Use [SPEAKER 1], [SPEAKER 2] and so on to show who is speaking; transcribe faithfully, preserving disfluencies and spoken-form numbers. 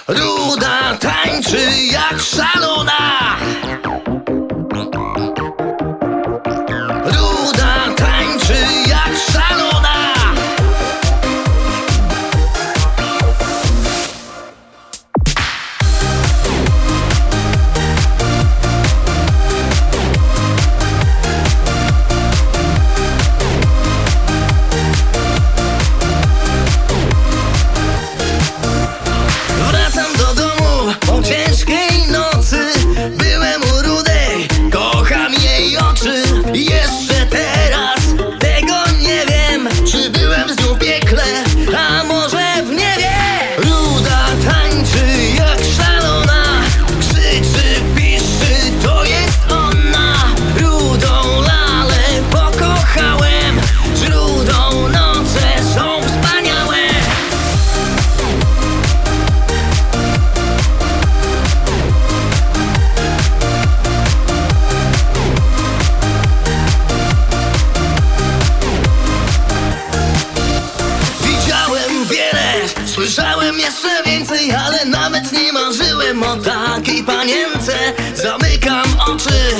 [SPEAKER 1] Ruda tańczy jak szalona. Ruda tańczy jak szalona. Wracam do domu po ciężkiej nocy. Byłem u Rudej, kocham jej oczy. Jeszcze teraz tego nie wiem, czy byłem z nią w piekle, a może w niebie. Ruda tańczy jak szalona, krzyczy, piszczy, to jest ona. Rudą lalę pokochałem, z Rudą noce są wspaniałe. Widziałem wiele, słyszałem jeszcze więcej, ale nawet nie marzyłem o takiej panience. Zamykam oczy